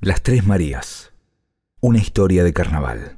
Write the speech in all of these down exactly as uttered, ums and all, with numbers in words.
Las Tres Marías. Una historia de carnaval.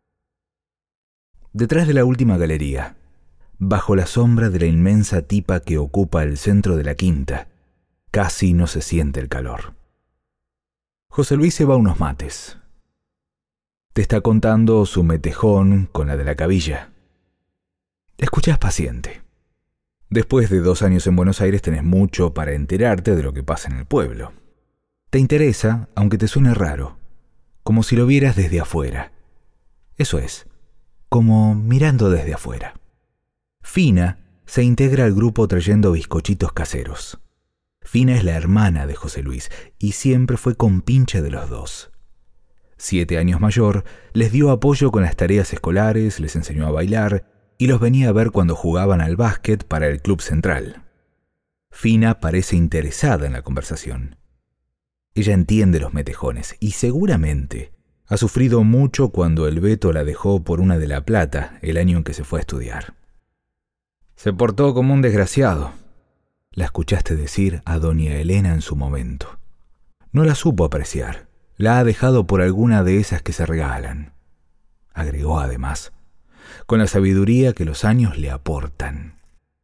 Detrás de la última galería, bajo la sombra de la inmensa tipa que ocupa el centro de la quinta, casi no se siente el calor. José Luis se va a unos mates. Te está contando su metejón con la de la cabilla. Escuchás paciente. Después de dos años en Buenos Aires tenés mucho para enterarte de lo que pasa en el pueblo. Te interesa, aunque te suene raro, como si lo vieras desde afuera. Eso es, como mirando desde afuera. Fina se integra al grupo trayendo bizcochitos caseros. Fina es la hermana de José Luis y siempre fue compinche de los dos. Siete años mayor, les dio apoyo con las tareas escolares, les enseñó a bailar y los venía a ver cuando jugaban al básquet para el Club Central. Fina parece interesada en la conversación. Ella entiende los metejones y seguramente ha sufrido mucho cuando el Beto la dejó por una de La Plata el año en que se fue a estudiar. Se portó como un desgraciado, la escuchaste decir a doña Elena en su momento. No la supo apreciar, la ha dejado por alguna de esas que se regalan. Agregó además, con la sabiduría que los años le aportan.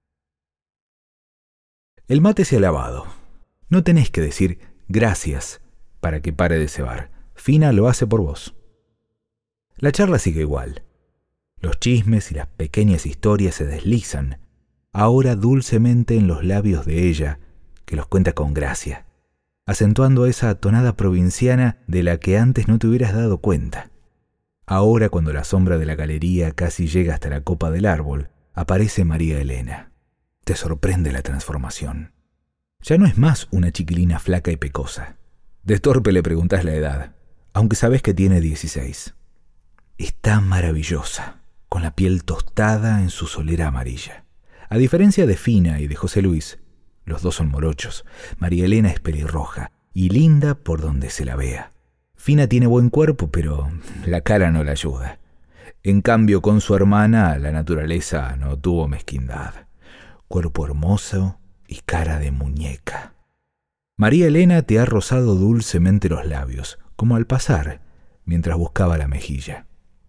El mate se ha lavado. No tenés que decir gracias para que pare de cebar. Fina lo hace por vos. La charla sigue igual. Los chismes y las pequeñas historias se deslizan, ahora dulcemente en los labios de ella, que los cuenta con gracia, acentuando esa tonada provinciana de la que antes no te hubieras dado cuenta. Ahora, cuando la sombra de la galería casi llega hasta la copa del árbol, aparece María Elena. Te sorprende la transformación. Ya no es más una chiquilina flaca y pecosa. De torpe le preguntás la edad, aunque sabes que tiene dieciséis. Está maravillosa, con la piel tostada en su solera amarilla. A diferencia de Fina y de José Luis, los dos son morochos, María Elena es pelirroja y linda por donde se la vea. Fina tiene buen cuerpo, pero la cara no la ayuda. En cambio, con su hermana, la naturaleza no tuvo mezquindad. Cuerpo hermoso y cara de muñeca. María Elena te ha rozado dulcemente los labios, como al pasar, mientras buscaba la mejilla.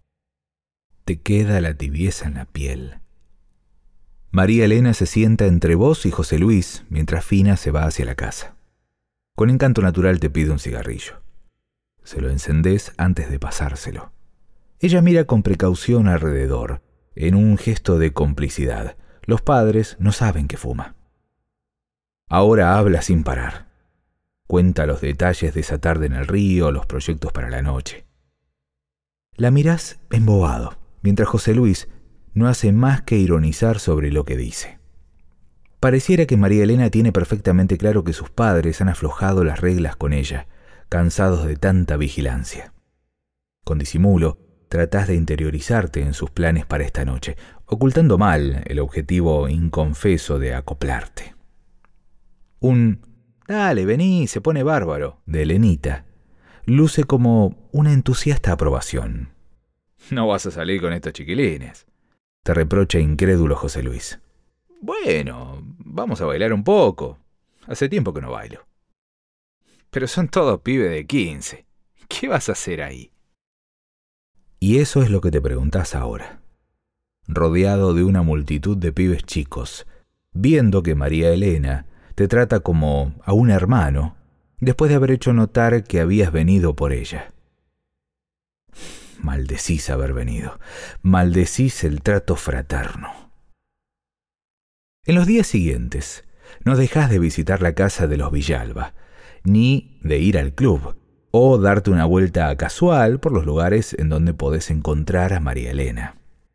Te queda la tibieza en la piel. María Elena se sienta entre vos y José Luis, mientras Fina se va hacia la casa. Con encanto natural te pide un cigarrillo. Se lo encendés antes de pasárselo. Ella mira con precaución alrededor, en un gesto de complicidad. Los padres no saben que fuma. Ahora habla sin parar. Cuenta los detalles de esa tarde en el río, los proyectos para la noche. La mirás embobado, mientras José Luis no hace más que ironizar sobre lo que dice. Pareciera que María Elena tiene perfectamente claro que sus padres han aflojado las reglas con ella, cansados de tanta vigilancia. Con disimulo, tratás de interiorizarte en sus planes para esta noche, ocultando mal el objetivo inconfeso de acoplarte. Un «Dale, vení, se pone bárbaro» de Elenita luce como una entusiasta aprobación. «No vas a salir con estos chiquilines», te reprocha incrédulo José Luis. «Bueno, vamos a bailar un poco. Hace tiempo que no bailo». «Pero son todos pibes de quince. ¿Qué vas a hacer ahí?» Y eso es lo que te preguntás ahora. Rodeado de una multitud de pibes chicos, viendo que María Elena te trata como a un hermano, después de haber hecho notar que habías venido por ella. Maldecís haber venido, maldecís el trato fraterno. En los días siguientes, no dejás de visitar la casa de los Villalba, ni de ir al club, o darte una vuelta casual por los lugares en donde podés encontrar a María Elena.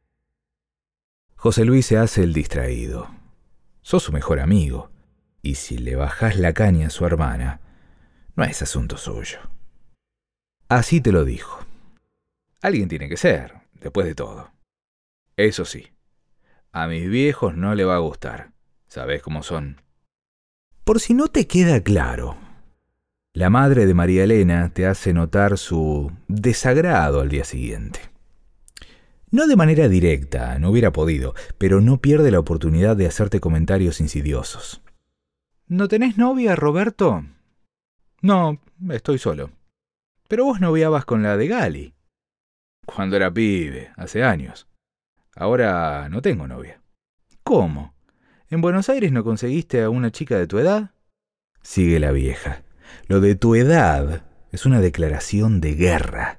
José Luis se hace el distraído. Sos su mejor amigo, y si le bajás la caña a su hermana, no es asunto suyo. Así te lo dijo. Alguien tiene que ser, después de todo. Eso sí, a mis viejos no le va a gustar. ¿Sabés cómo son? Por si no te queda claro, la madre de María Elena te hace notar su desagrado al día siguiente. No de manera directa, no hubiera podido, pero no pierde la oportunidad de hacerte comentarios insidiosos. ¿No tenés novia, Roberto? No, estoy solo. Pero vos noviabas con la de Gali. Cuando era pibe, hace años. Ahora no tengo novia. ¿Cómo? ¿En Buenos Aires no conseguiste a una chica de tu edad? Sigue la vieja. Lo de tu edad es una declaración de guerra.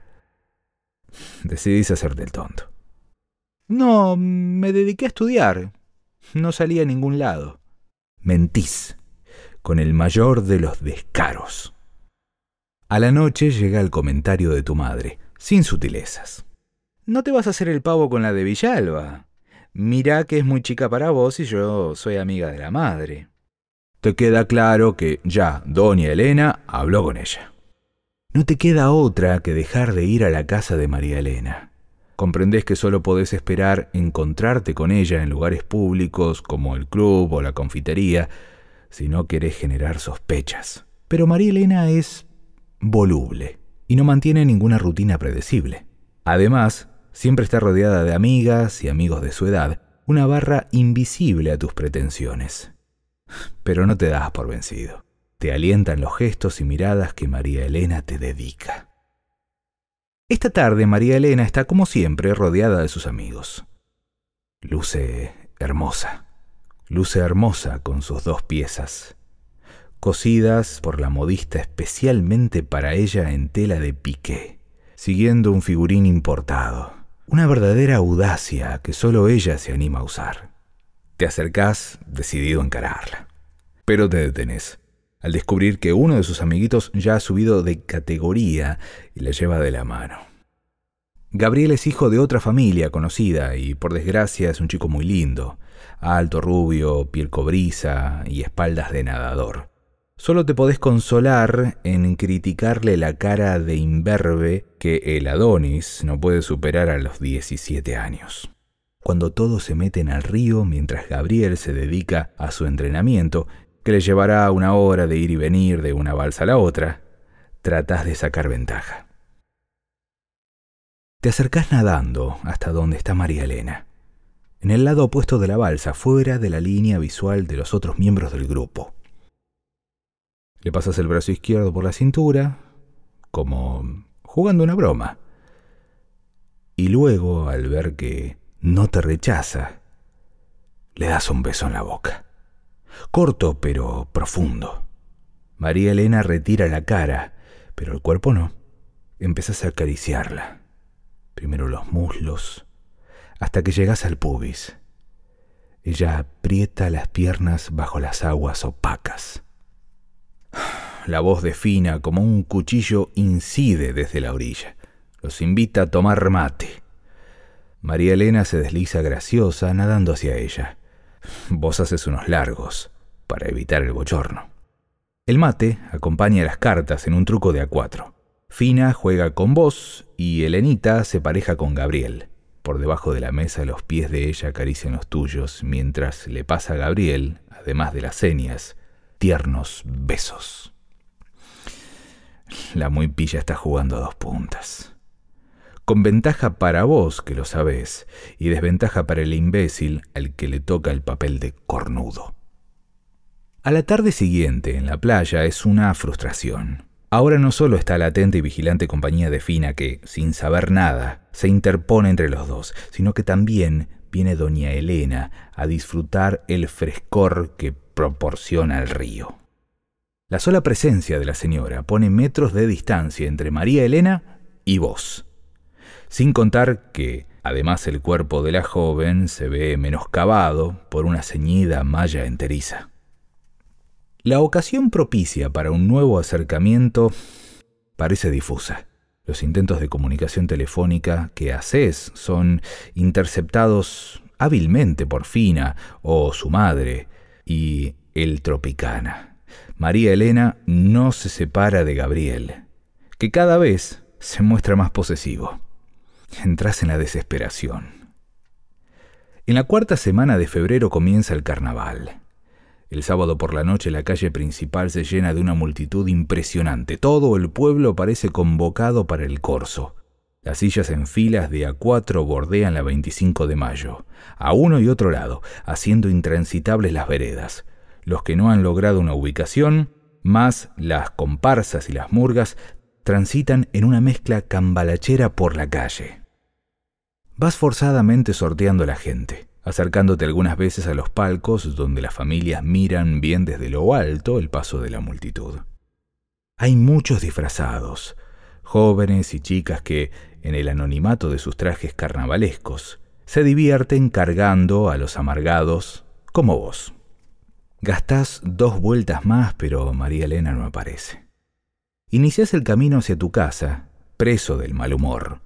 Decidís hacerte el tonto. No, me dediqué a estudiar. No salí a ningún lado. Mentís, con el mayor de los descaros. A la noche llega el comentario de tu madre, sin sutilezas. No te vas a hacer el pavo con la de Villalba. Mirá que es muy chica para vos y yo soy amiga de la madre. Te queda claro que ya doña Elena habló con ella. No te queda otra que dejar de ir a la casa de María Elena. Comprendés que solo podés esperar encontrarte con ella en lugares públicos como el club o la confitería si no querés generar sospechas. Pero María Elena es voluble y no mantiene ninguna rutina predecible. Además, siempre está rodeada de amigas y amigos de su edad, una barra invisible a tus pretensiones. Pero no te das por vencido. Te alientan los gestos y miradas que María Elena te dedica. Esta tarde María Elena está como siempre rodeada de sus amigos. Luce hermosa, luce hermosa con sus dos piezas, cosidas por la modista especialmente para ella en tela de piqué, siguiendo un figurín importado, una verdadera audacia que solo ella se anima a usar. Te acercás decidido a encararla, pero te detenés al descubrir que uno de sus amiguitos ya ha subido de categoría y la lleva de la mano. Gabriel es hijo de otra familia conocida y, por desgracia, es un chico muy lindo, alto, rubio, piel cobriza y espaldas de nadador. Solo te podés consolar en criticarle la cara de imberbe que el Adonis no puede superar a los diecisiete años. Cuando todos se meten al río mientras Gabriel se dedica a su entrenamiento, que le llevará una hora de ir y venir de una balsa a la otra, tratás de sacar ventaja. Te acercás nadando hasta donde está María Elena, en el lado opuesto de la balsa, fuera de la línea visual de los otros miembros del grupo. Le pasas el brazo izquierdo por la cintura, como jugando una broma. Y luego, al ver que no te rechaza, le das un beso en la boca. Corto pero profundo. María Elena retira la cara, pero el cuerpo no. Empezás a acariciarla. Primero los muslos, hasta que llegas al pubis. Ella aprieta las piernas bajo las aguas opacas. La voz de Fina, como un cuchillo, incide desde la orilla. Los invita a tomar mate. María Elena se desliza graciosa, nadando hacia ella. Vos haces unos largos, para evitar el bochorno. El mate acompaña las cartas en un truco de a cuatro. Fina juega con vos y Elenita se pareja con Gabriel. Por debajo de la mesa los pies de ella acarician los tuyos, mientras le pasa a Gabriel, además de las señas, tiernos besos. La muy pilla está jugando a dos puntas. Con ventaja para vos, que lo sabés, y desventaja para el imbécil al que le toca el papel de cornudo. A la tarde siguiente, en la playa, es una frustración. Ahora no solo está la atenta y vigilante compañía de Fina que, sin saber nada, se interpone entre los dos, sino que también viene doña Elena a disfrutar el frescor que proporciona el río. La sola presencia de la señora pone metros de distancia entre María Elena y vos. Sin contar que, además, el cuerpo de la joven se ve menoscabado por una ceñida malla enteriza. La ocasión propicia para un nuevo acercamiento parece difusa. Los intentos de comunicación telefónica que haces son interceptados hábilmente por Fina o su madre y el Tropicana. María Elena no se separa de Gabriel, que cada vez se muestra más posesivo. Entras en la desesperación. En la cuarta semana de febrero comienza el carnaval. El sábado por la noche la calle principal se llena de una multitud impresionante. Todo el pueblo parece convocado para el corso. Las sillas en filas de a cuatro bordean la veinticinco de mayo, a uno y otro lado, haciendo intransitables las veredas. Los que no han logrado una ubicación, más las comparsas y las murgas, transitan en una mezcla cambalachera por la calle. Vas forzadamente sorteando a la gente, acercándote algunas veces a los palcos donde las familias miran bien desde lo alto el paso de la multitud. Hay muchos disfrazados, jóvenes y chicas que, en el anonimato de sus trajes carnavalescos, se divierten cargando a los amargados como vos. Gastás dos vueltas más, pero María Elena no aparece. Iniciás el camino hacia tu casa, preso del mal humor.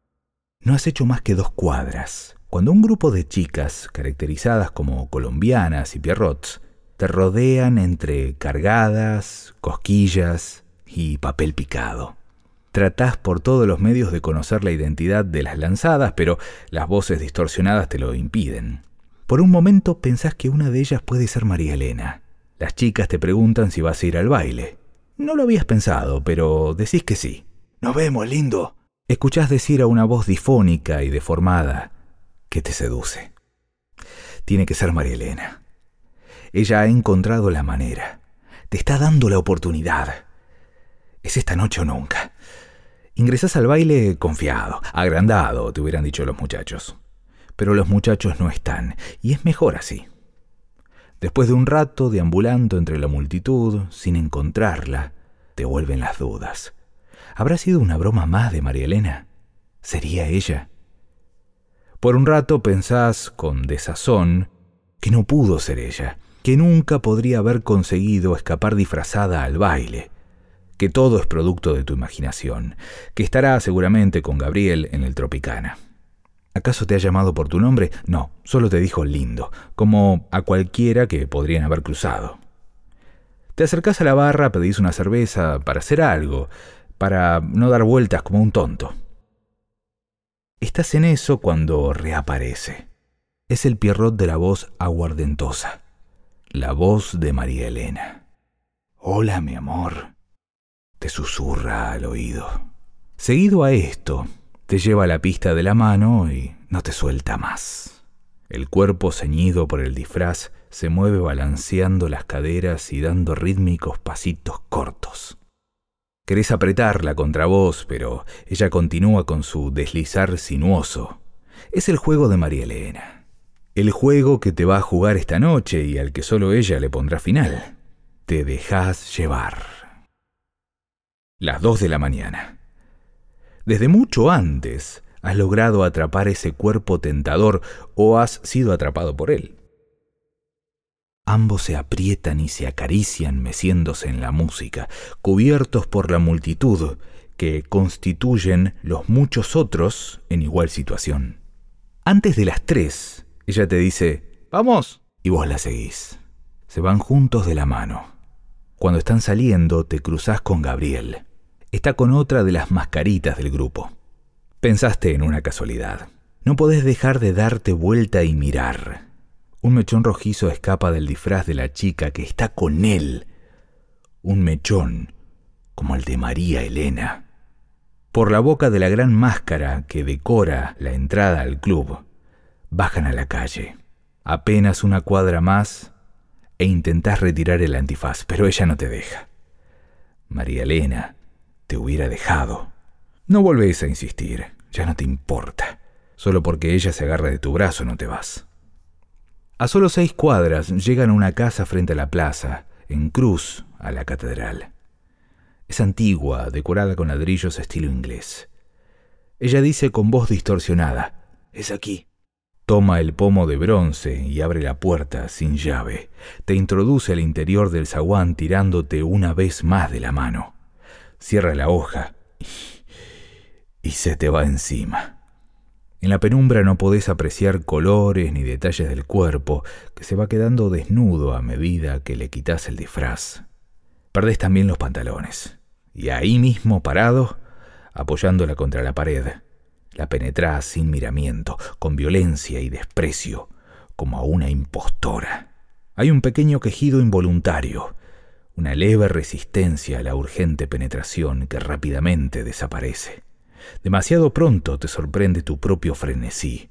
No has hecho más que dos cuadras, cuando un grupo de chicas, caracterizadas como colombianas y pierrots, te rodean entre cargadas, cosquillas y papel picado. Tratás por todos los medios de conocer la identidad de las lanzadas, pero las voces distorsionadas te lo impiden. Por un momento pensás que una de ellas puede ser María Elena. Las chicas te preguntan si vas a ir al baile. No lo habías pensado, pero decís que sí. «Nos vemos, lindo». Escuchás decir a una voz difónica y deformada que te seduce. Tiene que ser María Elena. Ella ha encontrado la manera. Te está dando la oportunidad. Es esta noche o nunca. Ingresás al baile confiado, agrandado, te hubieran dicho los muchachos. Pero los muchachos no están, y es mejor así. Después de un rato deambulando entre la multitud, sin encontrarla, te vuelven las dudas. ¿Habrá sido una broma más de María Elena? ¿Sería ella? Por un rato pensás, con desazón, que no pudo ser ella, que nunca podría haber conseguido escapar disfrazada al baile, que todo es producto de tu imaginación, que estará seguramente con Gabriel en el Tropicana. ¿Acaso te ha llamado por tu nombre? No, solo te dijo lindo, como a cualquiera que podrían haber cruzado. Te acercás a la barra, pedís una cerveza para hacer algo, para no dar vueltas como un tonto. Estás en eso cuando reaparece. Es el Pierrot de la voz aguardentosa, la voz de María Elena. «Hola, mi amor», te susurra al oído. Seguido a esto, te lleva a la pista de la mano y no te suelta más. El cuerpo ceñido por el disfraz se mueve balanceando las caderas y dando rítmicos pasitos cortos. Querés apretarla contra vos, pero ella continúa con su deslizar sinuoso. Es el juego de María Elena. El juego que te va a jugar esta noche y al que solo ella le pondrá final. Te dejás llevar. Las dos de la mañana. Desde mucho antes has logrado atrapar ese cuerpo tentador o has sido atrapado por él. Ambos se aprietan y se acarician meciéndose en la música, cubiertos por la multitud que constituyen los muchos otros en igual situación. Antes de las tres, ella te dice «¡Vamos!» y vos la seguís. Se van juntos de la mano. Cuando están saliendo, te cruzás con Gabriel. Está con otra de las mascaritas del grupo. Pensaste en una casualidad. No podés dejar de darte vuelta y mirar. Un mechón rojizo escapa del disfraz de la chica que está con él. Un mechón como el de María Elena. Por la boca de la gran máscara que decora la entrada al club, bajan a la calle. Apenas una cuadra más e intentás retirar el antifaz, pero ella no te deja. María Elena te hubiera dejado. No volvés a insistir, ya no te importa. Solo porque ella se agarra de tu brazo no te vas. A solo seis cuadras llegan a una casa frente a la plaza, en cruz a la catedral. Es antigua, decorada con ladrillos estilo inglés. Ella dice con voz distorsionada: «Es aquí». Toma el pomo de bronce y abre la puerta sin llave. Te introduce al interior del zaguán tirándote una vez más de la mano. Cierra la hoja y se te va encima. En la penumbra no podés apreciar colores ni detalles del cuerpo, que se va quedando desnudo a medida que le quitas el disfraz. Perdés también los pantalones. Y ahí mismo, parado, apoyándola contra la pared, la penetrás sin miramiento, con violencia y desprecio, como a una impostora. Hay un pequeño quejido involuntario, una leve resistencia a la urgente penetración que rápidamente desaparece. Demasiado pronto te sorprende tu propio frenesí.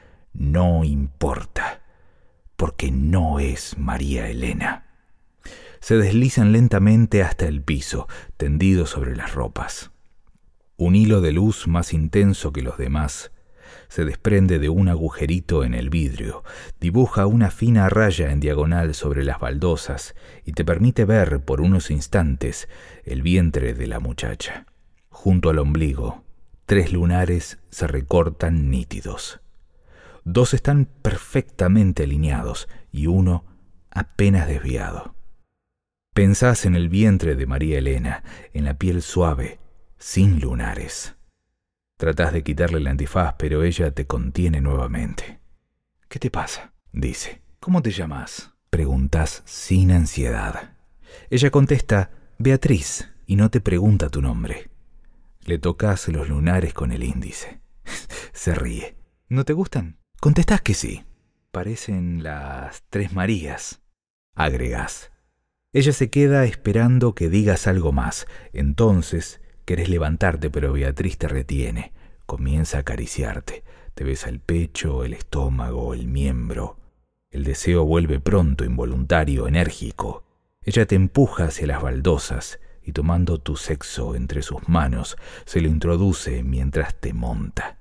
No importa, porque no es María Elena. Se deslizan lentamente hasta el piso, tendidos sobre las ropas. Un hilo de luz más intenso que los demás se desprende de un agujerito en el vidrio, dibuja una fina raya en diagonal sobre las baldosas y te permite ver por unos instantes el vientre de la muchacha. Junto al ombligo, tres lunares se recortan nítidos. Dos están perfectamente alineados y uno apenas desviado. Pensás en el vientre de María Elena, en la piel suave, sin lunares. Tratás de quitarle el antifaz, pero ella te contiene nuevamente. «¿Qué te pasa?», dice. «¿Cómo te llamas?», preguntás sin ansiedad. Ella contesta, «Beatriz», y no te pregunta tu nombre. Le tocas los lunares con el índice. Se ríe. «¿No te gustan?». Contestás que sí. «Parecen las Tres Marías», agregás. Ella se queda esperando que digas algo más. Entonces querés levantarte, pero Beatriz te retiene. Comienza a acariciarte. Te besa el pecho, el estómago, el miembro. El deseo vuelve pronto, involuntario, enérgico. Ella te empuja hacia las baldosas y tomando tu sexo entre sus manos, se lo introduce mientras te monta.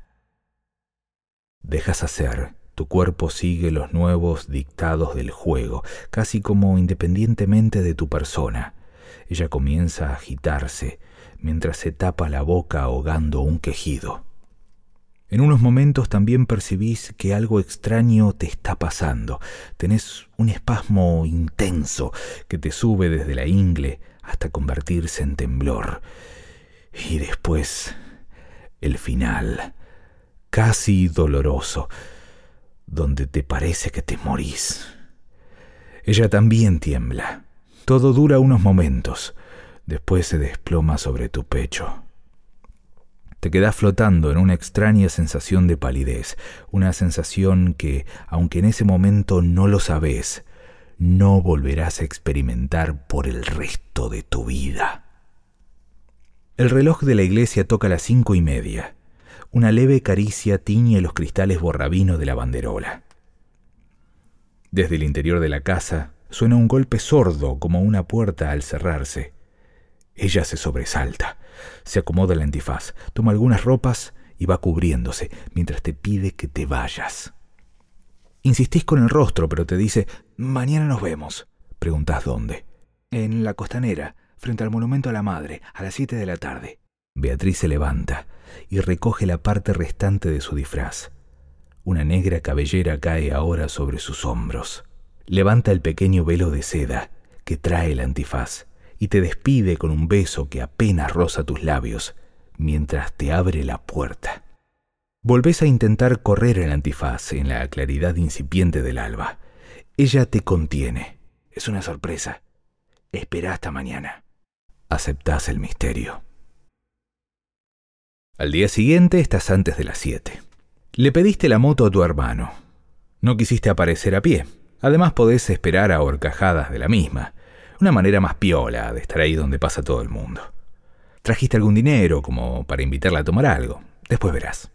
Dejas hacer. Tu cuerpo sigue los nuevos dictados del juego, casi como independientemente de tu persona. Ella comienza a agitarse, mientras se tapa la boca ahogando un quejido. En unos momentos también percibís que algo extraño te está pasando. Tenés un espasmo intenso que te sube desde la ingle hasta convertirse en temblor. Y después, el final, casi doloroso, donde te parece que te morís. Ella también tiembla. Todo dura unos momentos. Después se desploma sobre tu pecho. Te quedás flotando en una extraña sensación de palidez, una sensación que, aunque en ese momento no lo sabés, no volverás a experimentar por el resto de tu vida. El reloj de la iglesia toca las cinco y media. Una leve caricia tiñe los cristales borrabino de la banderola. Desde el interior de la casa suena un golpe sordo como una puerta al cerrarse. Ella se sobresalta, se acomoda el antifaz, toma algunas ropas y va cubriéndose mientras te pide que te vayas. Insistís con el rostro, pero te dice, «Mañana nos vemos». Preguntás dónde. «En la Costanera, frente al Monumento a la Madre, a las siete de la tarde». Beatriz se levanta y recoge la parte restante de su disfraz. Una negra cabellera cae ahora sobre sus hombros. Levanta el pequeño velo de seda que trae el antifaz y te despide con un beso que apenas roza tus labios mientras te abre la puerta. Volvés a intentar correr el antifaz en la claridad incipiente del alba. Ella te contiene. «Es una sorpresa. Esperá hasta mañana». Aceptás el misterio. Al día siguiente estás antes de las siete. Le pediste la moto a tu hermano. No quisiste aparecer a pie. Además podés esperar a horcajadas de la misma. Una manera más piola de estar ahí donde pasa todo el mundo. Trajiste algún dinero como para invitarla a tomar algo. Después verás.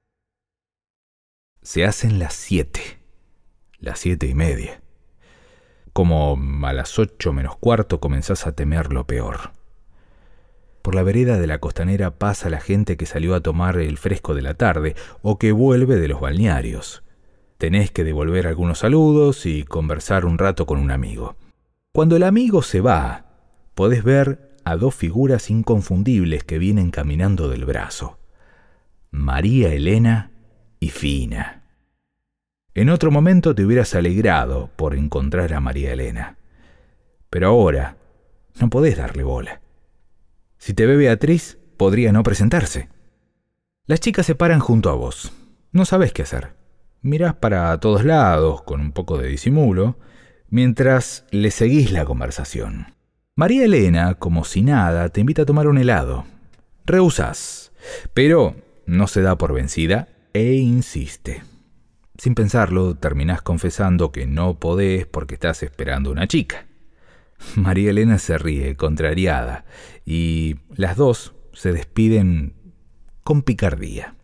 Se hacen las siete. Las siete y media. Como a las ocho menos cuarto comenzás a temer lo peor. Por la vereda de la Costanera pasa la gente que salió a tomar el fresco de la tarde o que vuelve de los balnearios. Tenés que devolver algunos saludos y conversar un rato con un amigo. Cuando el amigo se va, podés ver a dos figuras inconfundibles que vienen caminando del brazo. María Elena y Fina. En otro momento te hubieras alegrado por encontrar a María Elena. Pero ahora no podés darle bola. Si te ve Beatriz, podría no presentarse. Las chicas se paran junto a vos. No sabés qué hacer. Mirás para todos lados con un poco de disimulo, mientras le seguís la conversación. María Elena, como si nada, te invita a tomar un helado. Rehusás, pero no se da por vencida e insiste. Sin pensarlo, terminás confesando que no podés porque estás esperando una chica. María Elena se ríe, contrariada, y las dos se despiden con picardía.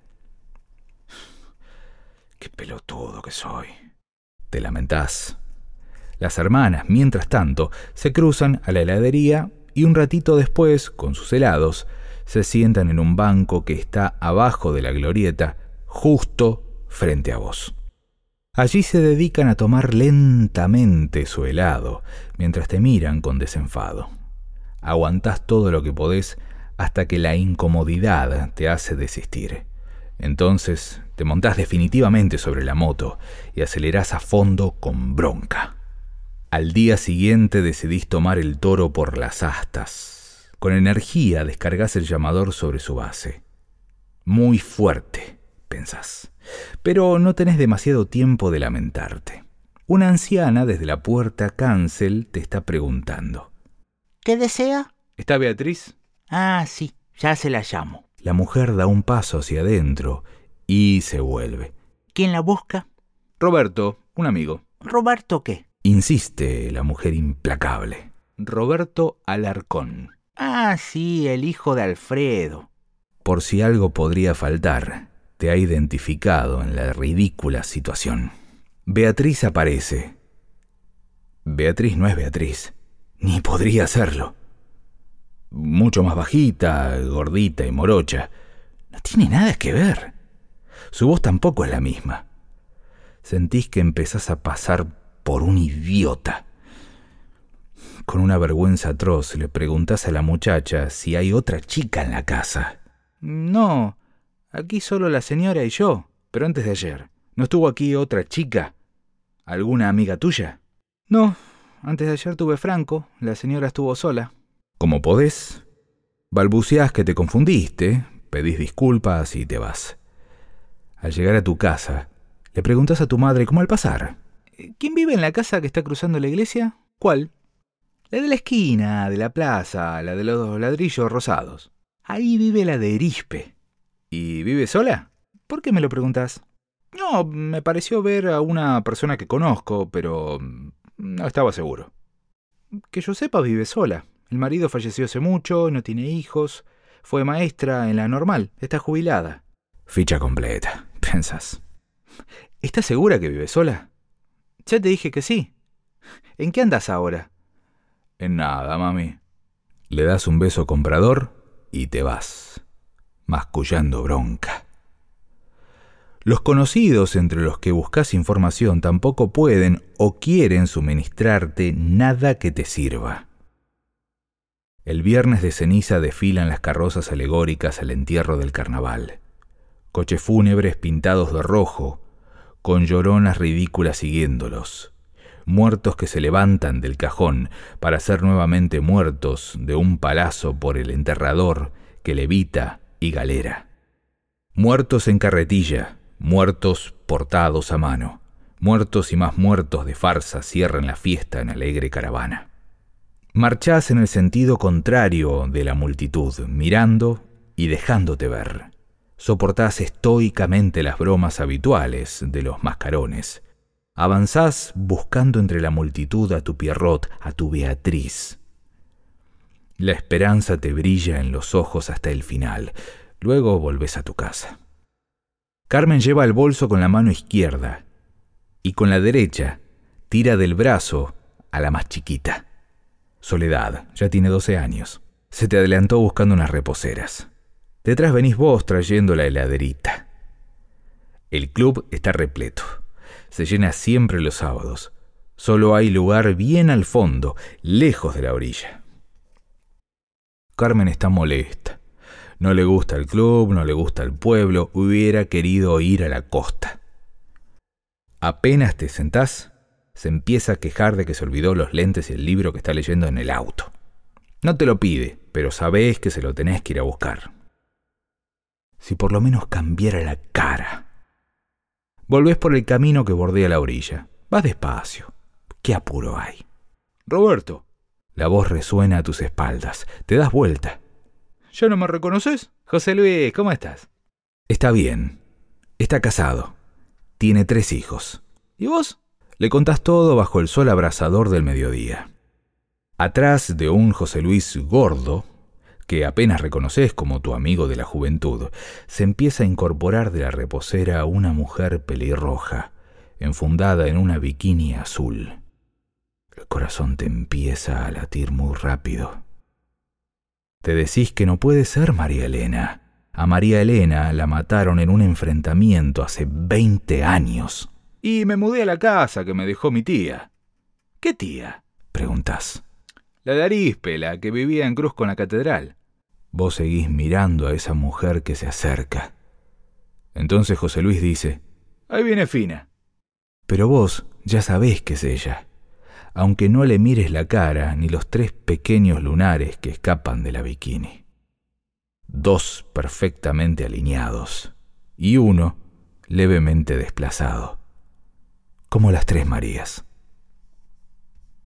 «Qué pelotudo que soy», te lamentás. Las hermanas, mientras tanto, se cruzan a la heladería y un ratito después, con sus helados, se sientan en un banco que está abajo de la glorieta, justo frente a vos. Allí se dedican a tomar lentamente su helado, mientras te miran con desenfado. Aguantás todo lo que podés hasta que la incomodidad te hace desistir. Entonces te montás definitivamente sobre la moto y acelerás a fondo con bronca. Al día siguiente decidís tomar el toro por las astas. Con energía descargás el llamador sobre su base. Muy fuerte, pensás. Pero no tenés demasiado tiempo de lamentarte. Una anciana desde la puerta cancel te está preguntando. ¿Qué desea? ¿Está Beatriz? Ah, sí, ya se la llamo. La mujer da un paso hacia adentro y se vuelve. ¿Quién la busca? Roberto, un amigo. ¿Roberto qué? Insiste la mujer implacable. Roberto Alarcón. Ah, sí, el hijo de Alfredo. Por si algo podría faltar, te ha identificado en la ridícula situación. Beatriz aparece. Beatriz no es Beatriz, ni podría serlo. Mucho más bajita, gordita y morocha. No tiene nada que ver. Su voz tampoco es la misma. Sentís que empezás a pasar por un idiota. Con una vergüenza atroz le preguntás a la muchacha si hay otra chica en la casa. No, aquí solo la señora y yo, pero antes de ayer. ¿No estuvo aquí otra chica? ¿Alguna amiga tuya? No, antes de ayer tuve Franco, la señora estuvo sola. Como podés, balbuceás que te confundiste, pedís disculpas y te vas. Al llegar a tu casa, le preguntás a tu madre cómo al pasar. ¿Quién vive en la casa que está cruzando la iglesia? ¿Cuál? La de la esquina, de la plaza, la de los ladrillos rosados. Ahí vive la de Erispe. ¿Y vive sola? ¿Por qué me lo preguntás? No, me pareció ver a una persona que conozco, pero no estaba seguro. Que yo sepa, vive sola. El marido falleció hace mucho, no tiene hijos. Fue maestra en la normal, está jubilada. Ficha completa, pensás. ¿Estás segura que vive sola? Ya te dije que sí. ¿En qué andas ahora? En nada, mami. Le das un beso comprador y te vas, mascullando bronca. Los conocidos entre los que buscas información tampoco pueden o quieren suministrarte nada que te sirva. El viernes de ceniza desfilan las carrozas alegóricas al entierro del carnaval. Coches fúnebres pintados de rojo, con lloronas ridículas siguiéndolos. Muertos que se levantan del cajón para ser nuevamente muertos de un palazo por el enterrador que levita y galera. Muertos en carretilla, muertos portados a mano. Muertos y más muertos de farsa cierran la fiesta en alegre caravana. Marchás en el sentido contrario de la multitud, mirando y dejándote ver. Soportás estoicamente las bromas habituales de los mascarones. Avanzás buscando entre la multitud a tu Pierrot, a tu Beatriz. La esperanza te brilla en los ojos hasta el final. Luego volvés a tu casa. Carmen lleva el bolso con la mano izquierda y con la derecha tira del brazo a la más chiquita. Soledad, ya tiene doce años. Se te adelantó buscando unas reposeras. Detrás venís vos trayendo la heladerita. El club está repleto. Se llena siempre los sábados. Solo hay lugar bien al fondo, lejos de la orilla. Carmen está molesta. No le gusta el club, no le gusta el pueblo. Hubiera querido ir a la costa. Apenas te sentás, se empieza a quejar de que se olvidó los lentes y el libro que está leyendo en el auto. No te lo pide, pero sabés que se lo tenés que ir a buscar. Si por lo menos cambiara la cara. Volvés por el camino que bordea la orilla. Vas despacio. ¿Qué apuro hay? Roberto. La voz resuena a tus espaldas. Te das vuelta. ¿Ya no me reconoces? José Luis, ¿cómo estás? Está bien. Está casado. Tiene tres hijos. ¿Y vos? Le contás todo bajo el sol abrasador del mediodía. Atrás de un José Luis gordo, que apenas reconoces como tu amigo de la juventud, se empieza a incorporar de la reposera a una mujer pelirroja, enfundada en una bikini azul. corazón te empieza a latir muy rápido. Te decís que no puede ser María Elena. A María Elena la mataron en un enfrentamiento hace veinte años. Y me mudé a la casa que me dejó mi tía. ¿Qué tía?, preguntás. La de Arispe, la que vivía en Cruz con la catedral. Vos seguís mirando a esa mujer que se acerca. Entonces José Luis dice: ahí viene Fina. Pero vos ya sabés que es ella, aunque no le mires la cara ni los tres pequeños lunares que escapan de la bikini. Dos perfectamente alineados y uno levemente desplazado, como las tres Marías.